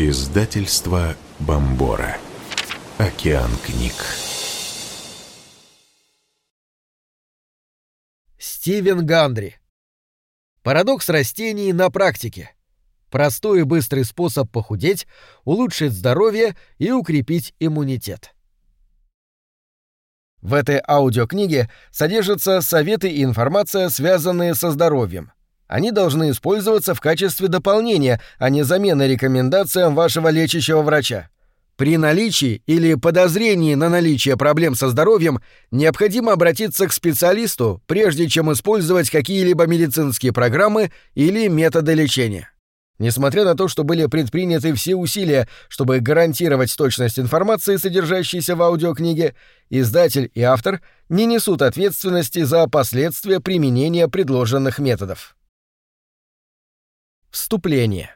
Издательство Бомбора. Океан книг. Стивен Гандри. Парадокс растений на практике. Простой и быстрый способ похудеть, улучшить здоровье и укрепить иммунитет. В этой аудиокниге содержатся советы и информация, связанные со здоровьем. Они должны использоваться в качестве дополнения, а не замены рекомендациям вашего лечащего врача. При наличии или подозрении на наличие проблем со здоровьем необходимо обратиться к специалисту, прежде чем использовать какие-либо медицинские программы или методы лечения. Несмотря на то, что были предприняты все усилия, чтобы гарантировать точность информации, содержащейся в аудиокниге, издатель и автор не несут ответственности за последствия применения предложенных методов. Вступление.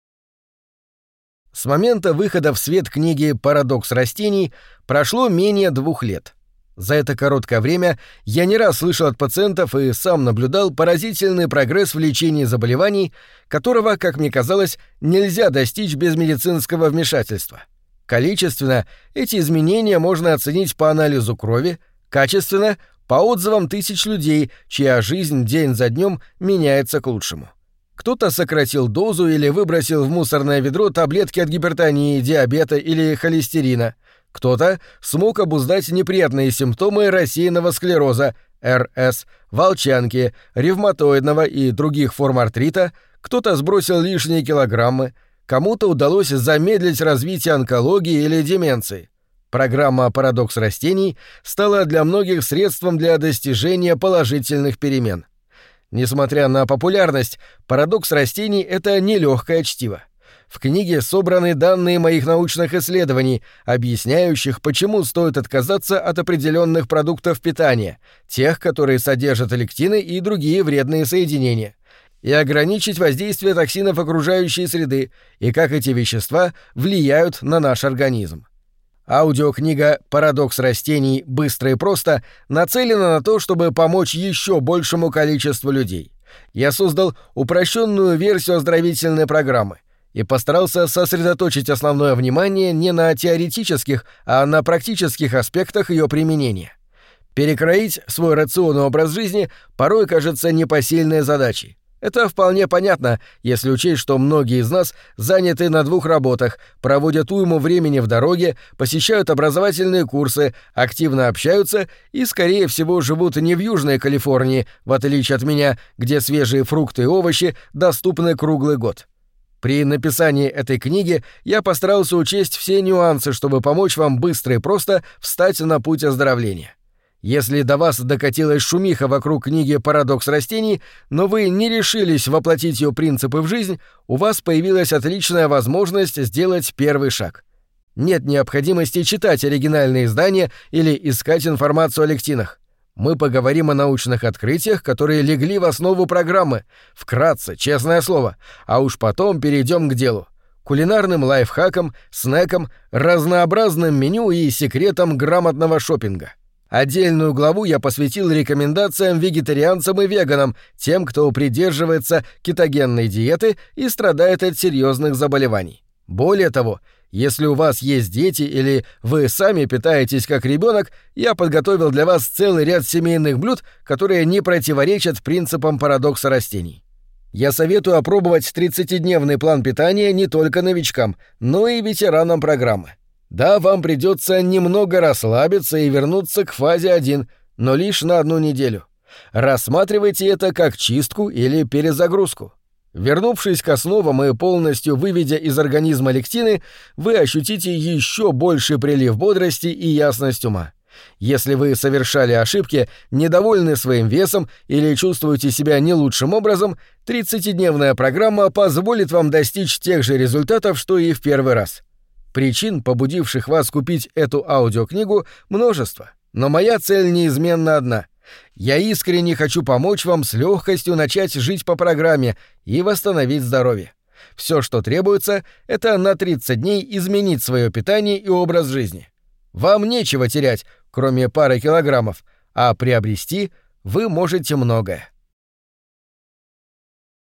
С момента выхода в свет книги «Парадокс растений» прошло менее 2 лет. За это короткое время я не раз слышал от пациентов и сам наблюдал поразительный прогресс в лечении заболеваний, которого, как мне казалось, нельзя достичь без медицинского вмешательства. Количественно эти изменения можно оценить по анализу крови, качественно — по отзывам тысяч людей, чья жизнь день за днем меняется к лучшему. Кто-то сократил дозу или выбросил в мусорное ведро таблетки от гипертонии, диабета или холестерина. Кто-то смог обуздать неприятные симптомы рассеянного склероза, РС, волчанки, ревматоидного и других форм артрита, кто-то сбросил лишние килограммы, кому-то удалось замедлить развитие онкологии или деменции. Программа «Парадокс растений» стала для многих средством для достижения положительных перемен. Несмотря на популярность, «Парадокс растений» — это нелегкое чтиво. В книге собраны данные моих научных исследований, объясняющих, почему стоит отказаться от определенных продуктов питания, тех, которые содержат лектины и другие вредные соединения, и ограничить воздействие токсинов окружающей среды, и как эти вещества влияют на наш организм. Аудиокнига «Парадокс растений. Быстро и просто» нацелена на то, чтобы помочь еще большему количеству людей. Я создал упрощенную версию оздоровительной программы и постарался сосредоточить основное внимание не на теоретических, а на практических аспектах ее применения. Перекроить свой рацион и образ жизни порой кажется непосильной задачей. Это вполне понятно, если учесть, что многие из нас заняты на 2 работах, проводят уйму времени в дороге, посещают образовательные курсы, активно общаются и, скорее всего, живут не в Южной Калифорнии, в отличие от меня, где свежие фрукты и овощи доступны круглый год. При написании этой книги я постарался учесть все нюансы, чтобы помочь вам быстро и просто встать на путь оздоровления. Если до вас докатилась шумиха вокруг книги «Парадокс растений», но вы не решились воплотить ее принципы в жизнь, у вас появилась отличная возможность сделать первый шаг. Нет необходимости читать оригинальные издания или искать информацию о лектинах. Мы поговорим о научных открытиях, которые легли в основу программы, вкратце, честное слово, а уж потом перейдем к делу. Кулинарным лайфхакам, снекам, разнообразным меню и секретам грамотного шопинга. Отдельную главу я посвятил рекомендациям вегетарианцам и веганам, тем, кто придерживается кетогенной диеты и страдает от серьезных заболеваний. Более того, если у вас есть дети или вы сами питаетесь как ребенок, я подготовил для вас целый ряд семейных блюд, которые не противоречат принципам парадокса растений. Я советую опробовать 30-дневный план питания не только новичкам, но и ветеранам программы. Да, вам придется немного расслабиться и вернуться к фазе 1, но лишь на 1 неделю. Рассматривайте это как чистку или перезагрузку. Вернувшись к основам и полностью выведя из организма лектины, вы ощутите еще больший прилив бодрости и ясность ума. Если вы совершали ошибки, недовольны своим весом или чувствуете себя не лучшим образом, 30-дневная программа позволит вам достичь тех же результатов, что и в первый раз. Причин, побудивших вас купить эту аудиокнигу, множество, но моя цель неизменно одна. Я искренне хочу помочь вам с легкостью начать жить по программе и восстановить здоровье. Все, что требуется, это на 30 дней изменить свое питание и образ жизни. Вам нечего терять, кроме пары килограммов, а приобрести вы можете многое.